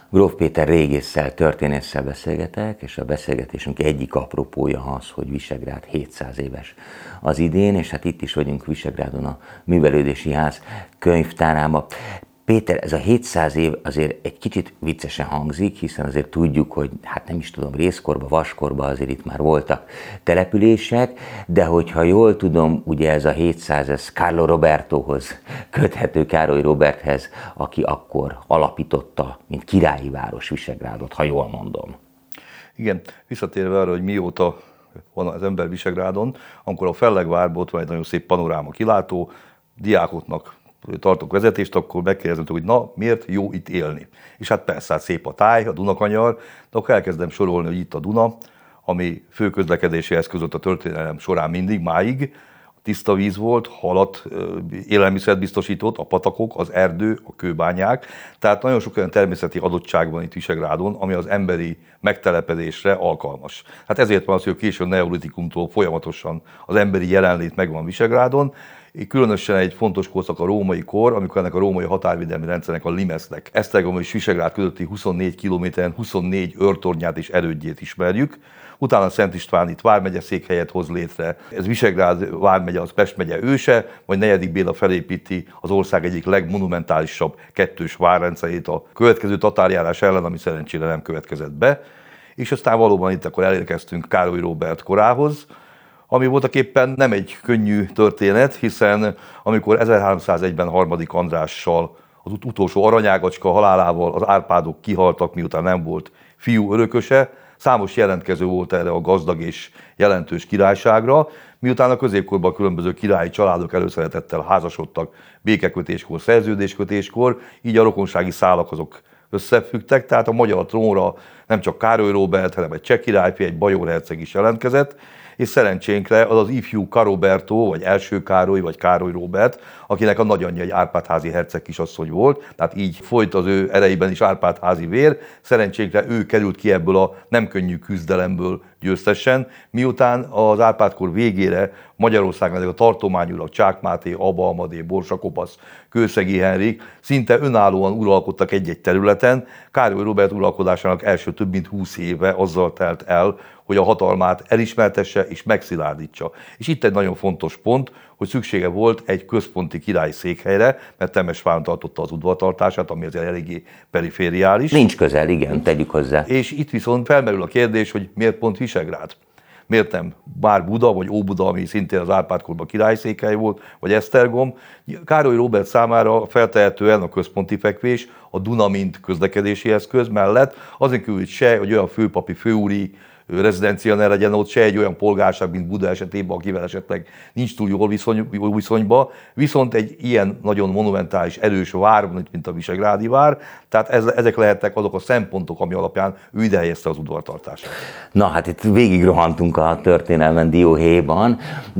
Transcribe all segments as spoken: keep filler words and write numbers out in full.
Gróf Péter régésszel, történésszel beszélgetek, és a beszélgetésünk egyik apropója az, hogy Visegrád hétszáz éves az idén, és hát itt is vagyunk Visegrádon a Művelődési Ház könyvtárában. Péter, ez a hétszáz év azért egy kicsit viccesen hangzik, hiszen azért tudjuk, hogy hát nem is tudom, részkorba, vaskorba azért itt már voltak települések, de hogyha jól tudom, ugye ez a hétszáz, ez Carlo Robertohoz köthető, Károly Roberthez, aki akkor alapította, mint királyi város Visegrádot, ha jól mondom. Igen, visszatérve arra, hogy mióta van az ember Visegrádon, amikor a Fellegvárból ott van egy nagyon szép panoráma kilátó, diákoknak tartok vezetést, akkor megkérdezem, hogy na, miért jó itt élni? És hát persze, hát szép a táj, a Dunakanyar, de akkor elkezdem sorolni, hogy itt a Duna, ami főközlekedési eszköz a történelem során mindig, máig, tiszta víz volt, halat, élelmiszert biztosított, a patakok, az erdő, a kőbányák. Tehát nagyon sok olyan természeti adottság van itt Visegrádon, ami az emberi megtelepedésre alkalmas. Hát ezért van az, hogy a késő neolitikumtól folyamatosan az emberi jelenlét megvan Visegrádon. Különösen egy fontos korszak a római kor, amikor ennek a római határvédelmi rendszernek, a Limesznek, Esztergom és Visegrád közötti huszonnégy kilométeren huszonnégy őrtornyát és erődjét ismerjük. Utána Szent István itt vármegye székhelyet hoz létre. Ez Visegrád vármegye, az Pest megye őse, majd negyedik Béla felépíti az ország egyik legmonumentálisabb kettős várrendszerét a következő tatárjárás ellen, ami szerencsére nem következett be. És aztán valóban itt akkor elérkeztünk Károly Róbert korához, ami voltaképpen nem egy könnyű történet, hiszen amikor ezerháromszázegyben Harmadik Andrással, az ut- utolsó aranyágacska halálával az Árpádok kihaltak, miután nem volt fiú örököse, számos jelentkező volt erre a gazdag és jelentős királyságra, miután a középkorban különböző királyi családok előszeretettel házasodtak békekötéskor, szerződéskötéskor, így a rokonsági szálak azok összefüggtek, tehát a magyar trónra nem csak Károly Róbert, hanem egy cseh királyfi, egy bajor herceg is jelentkezett, és szerencsénkre az az ifjú Karoberto, vagy első Károly, vagy Károly Róbert, akinek a nagyanyja egy Árpád-házi herceg kisasszony volt, tehát így folyt az ő erejében is Árpád-házi vér, szerencsénkre ő került ki ebből a nem könnyű küzdelemből győztesen, miután az Árpád-kor végére Magyarországon a tartományurak Csák Máté, Aba Amadé, Borsa Kopasz, Kőszegi Henrik szinte önállóan uralkodtak egy-egy területen. Károly Róbert uralkodásának első több mint húsz éve azzal telt el, hogy a hatalmát elismertesse és megszilárdítsa. És itt egy nagyon fontos pont, hogy szüksége volt egy központi királyi székhelyre, mert Temesváron tartotta az udvartartását, ami azért eléggé perifériális. Nincs közel, igen, tegyük hozzá. És itt viszont felmerül a kérdés, hogy miért pont Visegrád? Miért nem bár Buda, vagy Óbuda, ami szintén az Árpád-korban királyszékhely volt, vagy Esztergom? Károly Róbert számára feltehetően a központi fekvés, a Duna mint közlekedési eszköz mellett, azért kívül se, hogy olyan főpapi, főúri rezidencia ne legyen ott, se egy olyan polgárság, mint Buda esetében, akivel esetleg nincs túl jól viszony, jól viszonyba, viszont egy ilyen nagyon monumentális, erős vár, mint a Visegrádi vár, tehát ez, ezek lehetnek azok a szempontok, ami alapján ő ide helyezte az udvartartását. Na hát itt végig rohantunk a történelmen dióhéjban,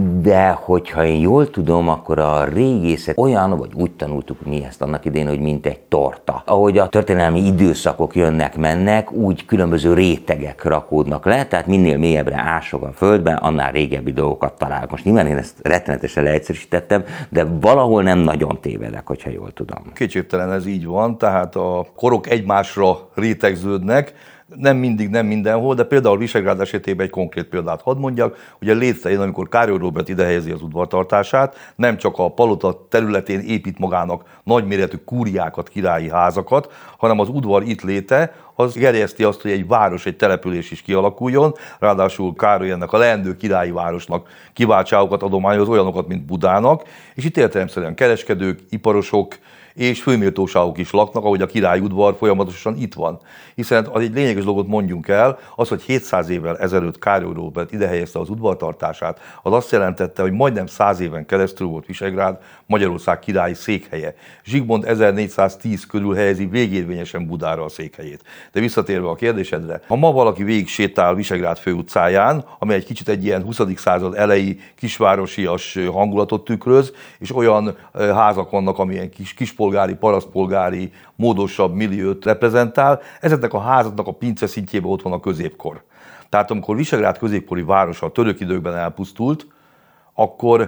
de hogyha én jól tudom, akkor a régészet olyan, vagy úgy tanultuk mi ezt annak idején, hogy mint egy torta. Ahogy a történelmi időszakok jönnek-mennek, úgy különböző rétegek rakódnak le, tehát minél mélyebbre ások a földben, annál régebbi dolgokat találok. Most nyilván én ezt rettenetesen leegyszerűsítettem, de valahol nem nagyon tévedek, hogyha jól tudom. Kétségtelen ez így van, tehát a korok egymásra rétegződnek, nem mindig, nem mindenhol, de például Visegrád esetében egy konkrét példát hadd mondjak. Ugye létrejön, amikor Károly Róbert ide helyezi az udvartartását, nem csak a palota területén épít magának nagyméretű kúriákat, királyi házakat, hanem az udvar itt léte, az gerjeszti azt, hogy egy város, egy település is kialakuljon, ráadásul Károly ennek a leendő királyi városnak kiváltságokat adományoz, olyanokat, mint Budának, és itt értelemszerűen kereskedők, iparosok, és főméltóságok is laknak, ahogy a királyi udvar folyamatosan itt van. Hiszen az egy lényeges dolgot mondjunk el, az, hogy hétszáz évvel ezelőtt Károly Róbert ide helyezte az udvartartását, az azt jelentette, hogy majdnem száz éven keresztül volt Visegrád Magyarország királyi székhelye. Zsigmond ezernégyszáztíz körül helyezi végérvényesen Budára a székhelyét. De visszatérve a kérdésedre, ha ma valaki végig sétál Visegrád főutcáján, amely egy kicsit egy ilyen huszadik század elejé kisvárosias hangulatot tükröz, és olyan házak vannak, amilyen kis, kispolgári, parasztpolgári, módosabb milliót reprezentál, ezeknek a házaknak a pince szintjében ott van a középkor. Tehát amikor Visegrád középkori városa a török időkben elpusztult, akkor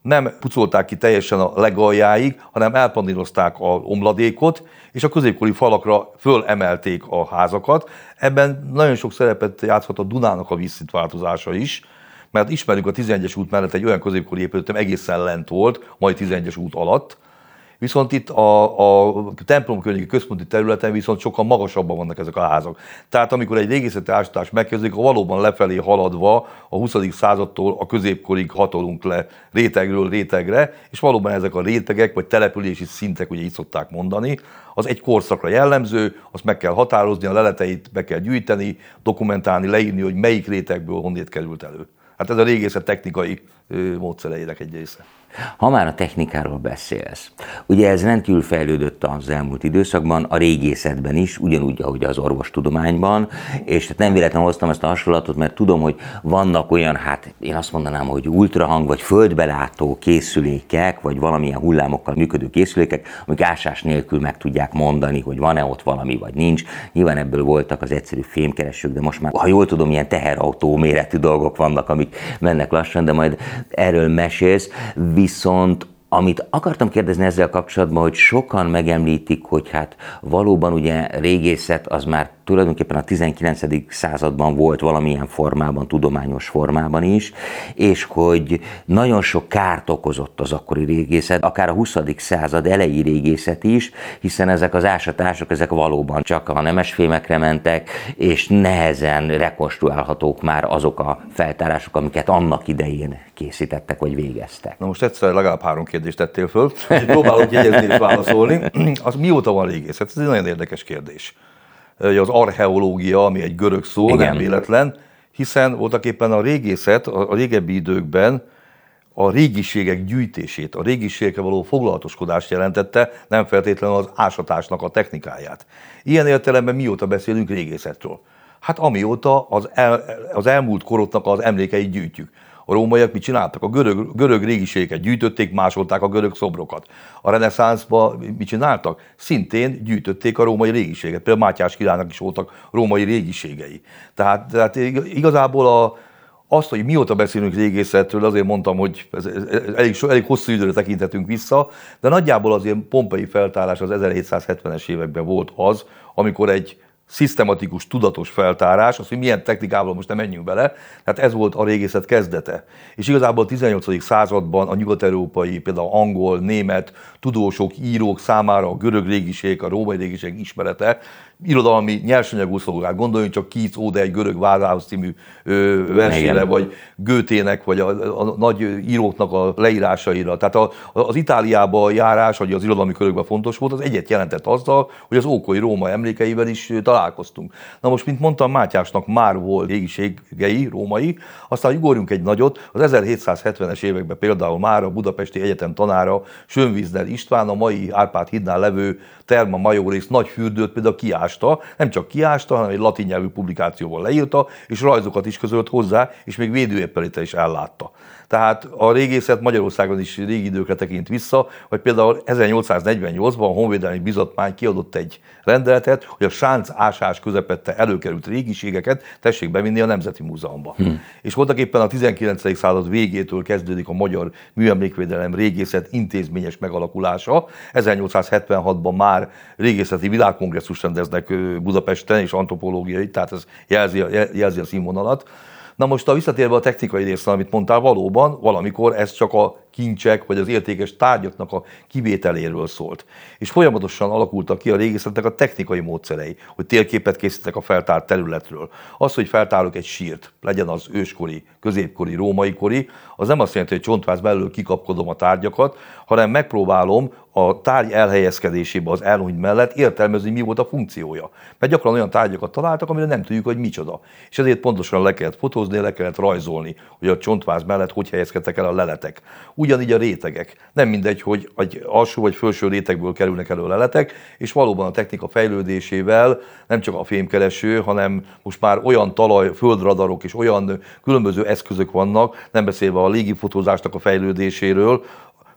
nem pucolták ki teljesen a legaljáig, hanem elpanírozták a omladékot, és a középkori falakra fölemelték a házakat. Ebben nagyon sok szerepet játszhat a Dunának a vízszintváltozása is, mert ismerjük a tizenegyes út mellett egy olyan középkori épületet, ami egészen lent volt, mai tizenegyes út alatt. Viszont itt a, a templom környéki központi területen viszont sokkal magasabban vannak ezek a házak. Tehát amikor egy régészeti ásatás megkezdődik, valóban lefelé haladva a huszadik századtól a középkorig hatolunk le rétegről rétegre, és valóban ezek a rétegek vagy települési szintek, ugye így szokták mondani, az egy korszakra jellemző, azt meg kell határozni, a leleteit be kell gyűjteni, dokumentálni, leírni, hogy melyik rétegből honnét került elő. Hát ez a régészet technikai módszereinek egy része. Ha már a technikáról beszélsz, ugye ez rendkívül fejlődött az elmúlt időszakban, a régészetben is, ugyanúgy, ahogy az orvostudományban, és nem véletlenül hoztam ezt a hasonlatot, mert tudom, hogy vannak olyan, hát én azt mondanám, hogy ultrahang vagy földbelátó készülékek, vagy valamilyen hullámokkal működő készülékek, amik ásás nélkül meg tudják mondani, hogy van-e ott valami, vagy nincs. Nyilván ebből voltak az egyszerű fémkeresők, de most már, ha jól tudom, ilyen teherautó méretű dolgok vannak, amik mennek lassan, de majd erről mesélsz. Viszont amit akartam kérdezni ezzel kapcsolatban, hogy sokan megemlítik, hogy hát valóban ugye régészet az már tulajdonképpen a tizenkilencedik században volt valamilyen formában, tudományos formában is, és hogy nagyon sok kárt okozott az akkori régészet, akár a huszadik század elejé régészet is, hiszen ezek az ásatások, ezek valóban csak a nemesfémekre mentek, és nehezen rekonstruálhatók már azok a feltárások, amiket annak idején készítettek, vagy végeztek. Na most egyszer legalább három kérdést tettél föl, próbálok jegyezni és válaszolni. Az mióta van régészet? Ez egy nagyon érdekes kérdés. Az archeológia, ami egy görög szó, igen, nem véletlen, hiszen voltaképpen a régészet a régebbi időkben a régiségek gyűjtését, a régiségekre való foglalatoskodást jelentette, nem feltétlenül az ásatásnak a technikáját. Ilyen értelemben mióta beszélünk régészetről? Hát amióta az, el, az elmúlt koroknak az emlékeit gyűjtjük. A rómaiak mit csináltak? A görög, görög régiségeket gyűjtötték, másolták a görög szobrokat. A reneszánszban mit csináltak? Szintén gyűjtötték a római régiséget. Például Mátyás királynak is voltak római régiségei. Tehát, tehát igazából a, azt, hogy mióta beszélünk régészetről, azért mondtam, hogy ez, ez elég, elég hosszú időre tekinthetünk vissza, de nagyjából az ilyen pompei feltárás az ezerhétszázhetvenes években volt az, amikor egy szisztematikus, tudatos feltárás, az, hogy milyen technikával most nem menjünk bele, tehát ez volt a régészet kezdete. És igazából a tizennyolcadik században a nyugat-európai, például angol, német tudósok, írók számára a görög régiség, a római régiség ismerete irodalmi nyersanyagú szolgál. Gondoljunk csak Keats Óde egy görög vázához című ö, versére, vagy Goethének, vagy a, a, a nagy íróknak a leírásaira. Tehát a, az Itáliába járás, vagy az irodalmi körökben fontos volt, az egyet jelentett azzal, hogy az ókori Róma emlékeivel is találkoztunk. Na most, mint mondtam, Mátyásnak már volt régiségei, római, aztán ugorjunk egy nagyot, az ezerhétszázhetvenes években például már a Budapesti Egyetem tanára Schönwiesner István, a mai Árpád hídnál levő Therma Majoris nagy fürdőt például kiásta, nem csak kiásta, hanem egy latin nyelvű publikációval leírta, és rajzokat is közölt hozzá, és még védőéppeléttel is ellátta. Tehát a régészet Magyarországon is régi időkre tekint vissza, hogy például ezernyolcszáznegyvennyolcban a Honvédelmi Bizottmány kiadott egy rendeletet, hogy a sánc ásás közepette előkerült régiségeket tessék bevinni a Nemzeti Múzeumba. Hmm. És voltak éppen a tizenkilencedik század végétől kezdődik a magyar műemlékvédelem régészet intézményes megalakulása. ezernyolcszázhetvenhatban már régészeti világkongresszus rendeznek Budapesten, és antropológiai, tehát ez jelzi, jelzi a színvonalat. Na most a visszatérve a technikai részre, amit mondtál, valóban valamikor ez csak a kincsek vagy az értékes tárgyaknak a kivételéről szólt. És folyamatosan alakultak ki a régészetnek a technikai módszerei, hogy térképet készítek a feltárt területről. Az, hogy feltárok egy sírt, legyen az őskori, középkori, római kori, az nem azt jelenti, hogy csontváz belül kikapkodom a tárgyakat, hanem megpróbálom a tárgy elhelyezkedésébe az elhunyt mellett értelmezni, mi volt a funkciója. Mert gyakran olyan tárgyakat találtak, amire nem tudjuk, hogy micsoda. És ezért pontosan le kellett fotózni, le kellett rajzolni, hogy a csontváz mellett hogy helyezkedtek el a leletek. Ugyanígy a rétegek. Nem mindegy, hogy egy alsó vagy felső rétegből kerülnek elő a leletek, és valóban a technika fejlődésével nem csak a fémkereső, hanem most már olyan talaj, földradarok és olyan különböző eszközök vannak, nem beszélve a légifotózásnak a fejlődéséről,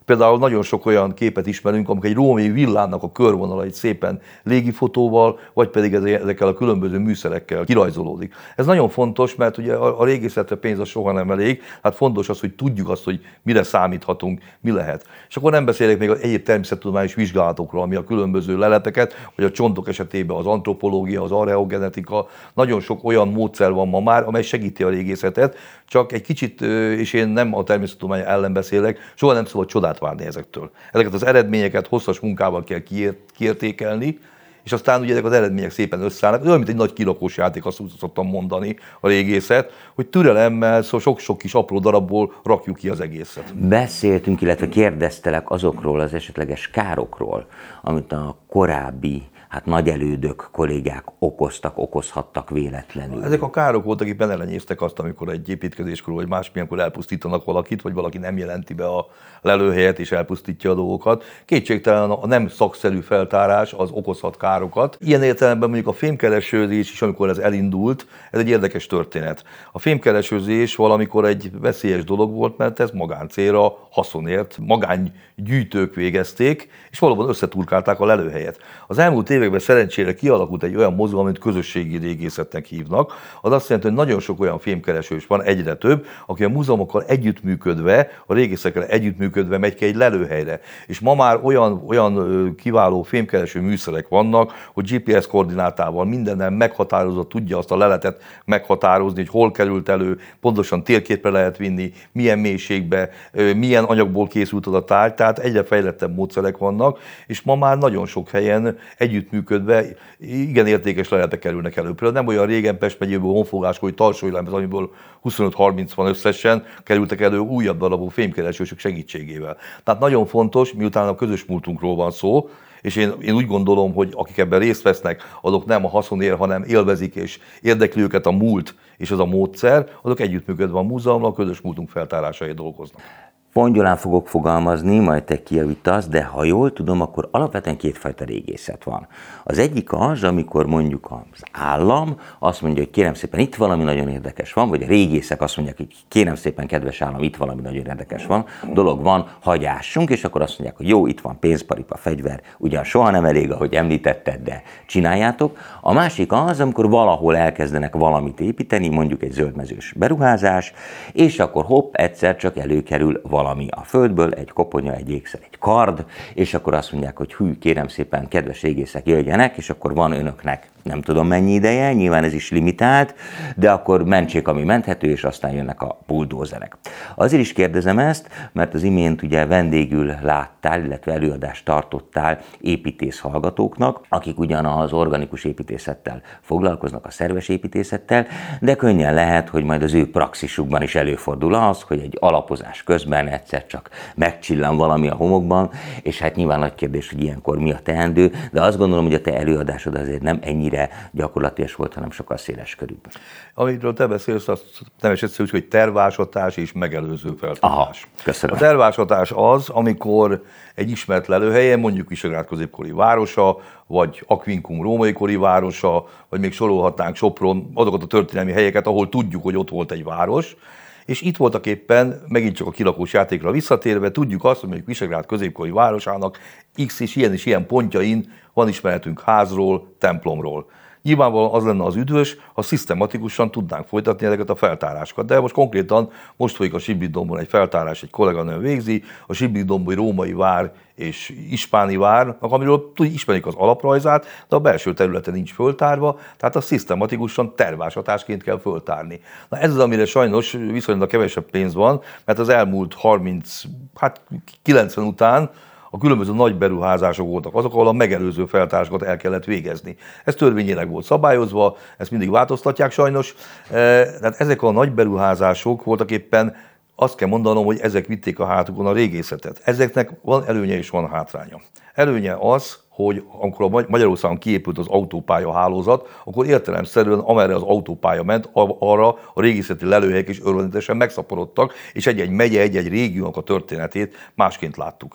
Például nagyon sok olyan képet ismerünk, amikor egy római villának a körvonalait szépen légifotóval, vagy pedig ezekkel a különböző műszerekkel kirajzolódik. Ez nagyon fontos, mert ugye a régészetre pénz az soha nem elég, hát fontos az, hogy tudjuk azt, hogy mire számíthatunk, mi lehet. És akkor nem beszélek még az egyéb természettudományos vizsgálatokról, ami a különböző leleteket, vagy a csontok esetében az antropológia, az archeogenetika, nagyon sok olyan módszer van ma már, amely segíti a régészetet, csak egy kicsit, és én nem a természettudomány ellen beszélek, soha nem szabad csodát várni ezektől. Ezeket az eredményeket hosszas munkával kell kiértékelni, és aztán ugye ezek az eredmények szépen összeállnak. Olyan, mint egy nagy kilakós játék, azt szoktam mondani a régészet, hogy türelemmel, szóval sok-sok kis apró darabból rakjuk ki az egészet. Beszéltünk, illetve kérdeztelek azokról az esetleges károkról, amit a korábbi hát nagy elődök, kollégák okoztak, okozhattak véletlenül. Ezek a károk voltak, éppen elenyésztek azt, amikor egy építkezéskor vagy másmilyenkor elpusztítanak valakit, vagy valaki nem jelenti be a lelőhelyet és elpusztítja a dolgokat. Kétségtelen a nem szakszerű feltárás az okozhat károkat. Ilyen értelemben mondjuk a fémkeresőzés is, amikor ez elindult, ez egy érdekes történet. A fémkeresőzés valamikor egy veszélyes dolog volt, mert ez magáncélra, haszonért, magángyűjtők végezték, és valóban összeturkálták a lelőhelyet. Az elmúlt években szerencsére kialakult egy olyan mozgalom, amit közösségi régészetnek hívnak. Az azt jelenti, hogy nagyon sok olyan fémkeresős van, egyre több, aki a múzeumokkal együttműködve, a régészekkel együttműködve megy ki egy lelőhelyre. És ma már olyan, olyan kiváló fémkereső műszerek vannak, hogy gé pé es koordinátával mindennel meghatározott, tudja azt a leletet meghatározni, hogy hol került elő, pontosan térképre lehet vinni, milyen mélységbe, milyen anyagból készült az a tárgy, tehát egyre fejlettebb módszerek vannak, és ma már nagyon sok helyen együttműködve igen értékes leletek kerülnek elő. Például nem olyan régen Pest megyéből, honfogásból, Tarsóilemez, amiből huszonöt-harminc van összesen, kerültek elő újabb darabú fémkeresősök segítségével. Tehát nagyon fontos, miután a közös múltunkról van szó, és én, én úgy gondolom, hogy akik ebben részt vesznek, azok nem a haszonért, hanem élvezik és érdekli őket a múlt és az a módszer, azok együttműködve a múzeummal, a közös múltunk feltárásáért dolgoznak. Pongyolán fogok fogalmazni, majd te kijavítasz, de ha jól tudom, akkor alapvetően kétfajta régészet van. Az egyik az, amikor mondjuk az állam azt mondja, hogy kérem szépen, itt valami nagyon érdekes van, vagy a régészek azt mondják, hogy kérem szépen, kedves állam, itt valami nagyon érdekes van, dolog van, hagyássunk, és akkor azt mondják, hogy jó, itt van pénzparipa, fegyver, ugyan soha nem elég, ahogy említetted, de csináljátok. A másik az, amikor valahol elkezdenek valamit építeni, mondjuk egy zöldmezős beruházás, és akkor hopp, egyszer csak előkerül valami a földből, egy koponya, egy ékszer, egy kard, és akkor azt mondják, hogy hű, kérem szépen, kedves régészek, jöjjenek, és akkor van önöknek nem tudom mennyi ideje, nyilván ez is limitált, de akkor mentsék, ami menthető, és aztán jönnek a buldózerek. Azért is kérdezem ezt, mert az imént ugye vendégül láttál, illetve előadást tartottál építész hallgatóknak, akik ugyan az organikus építészettel foglalkoznak, a szerves építészettel, de könnyen lehet, hogy majd az ő praxisukban is előfordul az, hogy egy alapozás közben egyszer csak megcsillan valami a homokban, és hát nyilván nagy kérdés, hogy ilyenkor mi a teendő, de azt gondolom, hogy a te előadásod azért nem ennyire gyakorlatilag volt, hanem sokkal széles körülbb. Amiről te beszélsz, azt neves egyszerű, hogy tervásatás és megelőző feltárás. Aha, köszönöm. A tervásatás az, amikor egy ismert lelőhelyen, mondjuk Visegrád középkori városa, vagy Aquincum római kori városa, vagy még sorolhatnánk Sopron, azokat a történelmi helyeket, ahol tudjuk, hogy ott volt egy város, és itt voltak éppen, megint csak a kilakós játékra visszatérve, tudjuk azt, hogy mondjuk Visegrád középkori városának X és ilyen és ilyen pontjain van ismeretünk házról, templomról. Nyilvánvalóan az lenne az üdvös, ha szisztematikusan tudnánk folytatni ezeket a feltárásokat. De most konkrétan most folyik a Sibrik-dombon egy feltárás, egy kolléganő végzi, a Sibrik-dombi római vár és ispáni vár, amiről ismerik az alaprajzát, de a belső területen nincs föltárva, tehát azt szisztematikusan tervásatásként kell föltárni. Na ez az, amire sajnos viszonylag kevesebb pénz van, mert az elmúlt harminc, hát kilencven után a különböző nagy beruházások voltak azok, ahol a megelőző feltárásokat el kellett végezni. Ez törvényileg volt szabályozva, ezt mindig változtatják sajnos. Tehát ezek a nagy beruházások voltak éppen, azt kell mondanom, hogy ezek vitték a hátukon a régészetet. Ezeknek van előnye és van hátránya. Előnye az, hogy amikor Magyarországon kiépült az autópálya hálózat, akkor értelemszerűen amerre az autópálya ment, arra a régészeti lelőhelyek is örvendetesen megszaporodtak, és egy-egy megye, egy-egy régiónak a történetét másként láttuk.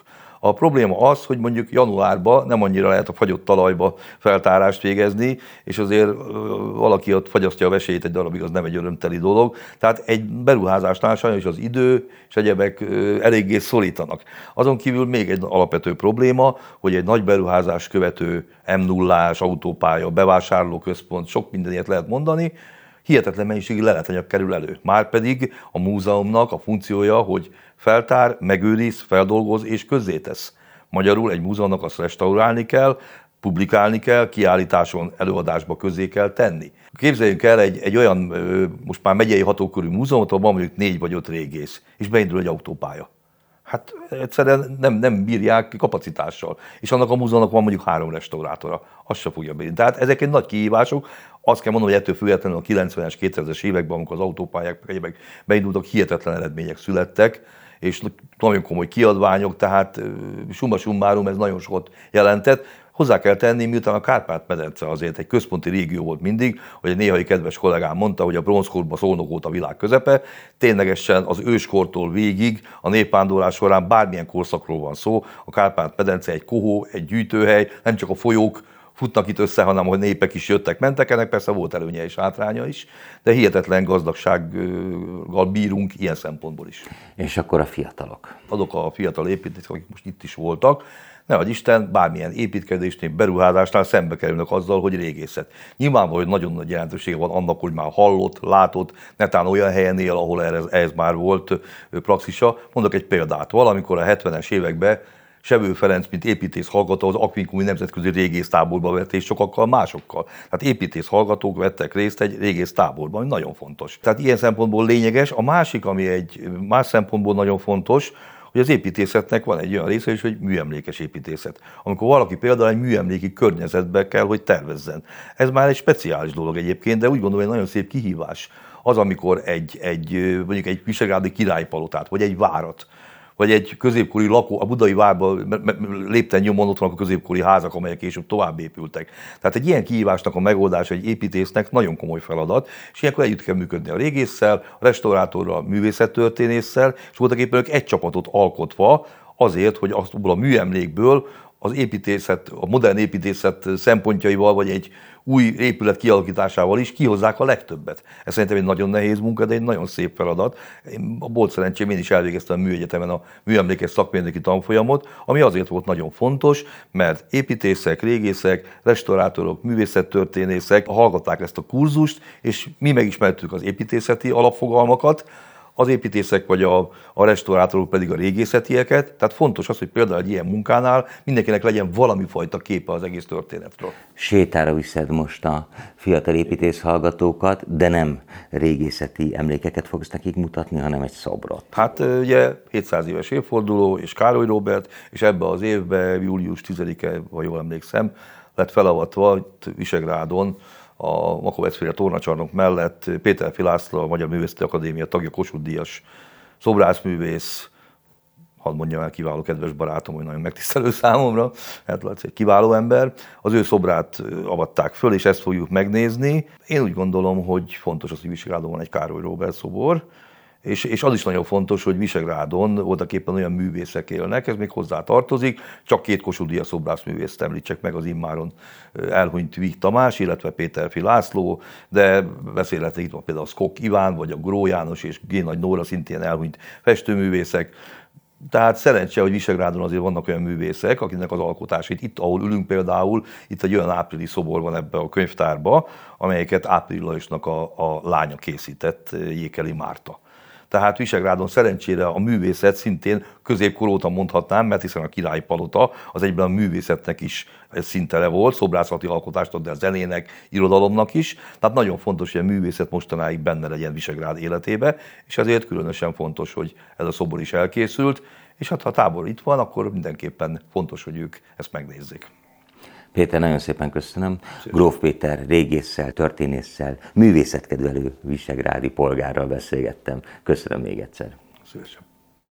A probléma az, hogy mondjuk januárban nem annyira lehet a fagyott talajba feltárást végezni, és azért valaki ott fagyasztja a vesélyét egy darabig, az nem egy örömteli dolog. Tehát egy beruházásnál sajnos az idő és egyebek eléggé szorítanak. Azon kívül még egy alapvető probléma, hogy egy nagy beruházás követő em nullás autópálya, bevásárlóközpont, sok mindenilyet lehet mondani, hihetetlen mennyiségű leletanyag kerül elő. Márpedig a múzeumnak a funkciója, hogy feltár, megőriz, feldolgoz és közzétesz. Magyarul egy múzeumnak azt restaurálni kell, publikálni kell, kiállításon, előadásba közzé kell tenni. Képzeljünk el egy, egy olyan, most már megyei hatókörű múzeumot, ahol van mondjuk négy vagy öt régész, és beindul egy autópálya. Hát egyszerűen nem, nem bírják kapacitással. És annak a múzeumnak van mondjuk három restaurátora. Azt se fogja bírni. Tehát ezek egy nagy kihívások. Azt kell mondanom, hogy ettől függetlenül a kilencvenes, kétezres években, amikor az autópályák egyébként beindultak, hihetetlen eredmények születtek, és nagyon komoly kiadványok, tehát summa summarum ez nagyon sokat jelentett. Hozzá kell tenni, miután a Kárpát-medence azért egy központi régió volt mindig, hogy egy néhai kedves kollégám mondta, hogy a bronzkorban Szolnok volt a világ közepe, ténylegesen az őskortól végig a népvándorlás során bármilyen korszakról van szó, a Kárpát-medence egy kohó, egy gyűjtőhely, nem csak a folyók futnak itt össze, hanem a népek is jöttek, mentek, ennek persze volt előnye és hátránya is, de hihetetlen gazdagsággal bírunk ilyen szempontból is. És akkor a fiatalok? Azok a fiatal építők, akik most itt is voltak, nehogy Isten, bármilyen építkezésnél, beruházásnál szembe kerülnek azzal, hogy régészet. Nyilvánvalóan, hogy nagyon nagy jelentősége van annak, hogy már hallott, látott, netán olyan helyen él, ahol ehhez, ehhez már volt praxisa. Mondok egy példát. Valamikor a hetvenes években Sebő Ferenc, mint építész hallgató, az Aquincumi Nemzetközi Régésztáborba vett, és sokakkal másokkal. Tehát építész hallgatók vettek részt egy régésztáborban, ami nagyon fontos. Tehát ilyen szempontból lényeges. A másik, ami egy más szempontból nagyon fontos, hogy az építészetnek van egy olyan része is, hogy műemlékes építészet. Amikor valaki például egy műemléki környezetbe kell, hogy tervezzen. Ez már egy speciális dolog egyébként, de úgy gondolom, hogy nagyon szép kihívás. Az, amikor egy, egy, mondjuk egy visegrádi királypalotát, vagy egy várat, vagy egy középkori lakó, a budai várban lépten nyomon ott vannak a középkori házak, amelyek később tovább épültek. Tehát egy ilyen kihívásnak a megoldása egy építésznek nagyon komoly feladat, és ilyenkor együtt kell működni a régésszel, a restaurátorral, a művészettörténésszel, és voltak éppen ők egy csapatot alkotva azért, hogy abból a műemlékből az építészet, a modern építészet szempontjaival, vagy egy új épület kialakításával is kihozzák a legtöbbet. Ez szerintem egy nagyon nehéz munka, de egy nagyon szép feladat. Én, a bolt szerencsém, én is elvégeztem a műegyetemen a műemlékes szakmérnöki tanfolyamot, ami azért volt nagyon fontos, mert építészek, régészek, restaurátorok, művészettörténészek hallgatták ezt a kurzust, és mi megismertük az építészeti alapfogalmakat, az építészek vagy a, a restaurátorok pedig a régészetieket. Tehát fontos az, hogy például egy ilyen munkánál mindenkinek legyen valami fajta képe az egész történetről. Sétára viszed most a fiatal építész hallgatókat, de nem régészeti emlékeket fogsz nekik mutatni, hanem egy szobrot. Hát ugye hétszáz éves évforduló, és Károly Róbert, és ebbe az évben, július tizedike, ha jól emlékszem, lett felavatva itt Visegrádon, a Makovecféle tornacsarnok mellett Péterfi László, a Magyar Művészeti Akadémia tagja, Kossuth-díjas szobrászművész, hadd mondjam el, kiváló kedves barátom, hogy nagyon megtisztelő számomra, hát Laci egy kiváló ember. Az ő szobrát avatták föl, és ezt fogjuk megnézni. Én úgy gondolom, hogy fontos az, hogy Visegrádon van egy Károly Róbert szobor, És, és az is nagyon fontos, hogy Visegrádon voltaképpen olyan művészek élnek, ez még hozzá tartozik, csak két Kossuth-díjas szobrászművészt említsek meg, az immáron elhunyt Vig Tamás, illetve Péterfi László, de beszélhetnek itt van például a Skok Iván, vagy a Gró János és G. Nagy Nóra, szintén elhunyt festőművészek. Tehát szerencse, hogy Visegrádon azért vannak olyan művészek, akiknek az alkotásait, itt ahol ülünk például, itt egy olyan áprili szobor van ebbe a könyvtárba, amelyeket Április Lajosnak a, a lánya készített, Jékeli Márta. Tehát Visegrádon szerencsére a művészet szintén középkor óta mondhatnám, mert hiszen a Királyi Palota az egyben a művészetnek is szintele volt, szobrászati alkotást, de a zenének, irodalomnak is. Tehát nagyon fontos, hogy a művészet mostanáig benne legyen Visegrád életébe, és ezért különösen fontos, hogy ez a szobor is elkészült, és hát ha a tábor itt van, akkor mindenképpen fontos, hogy ők ezt megnézzék. Péter, nagyon szépen köszönöm. Szépen. Gróf Péter régésszel, történésszel, művészetkedvelő visegrádi polgárral beszélgettem. Köszönöm még egyszer. Szívesen.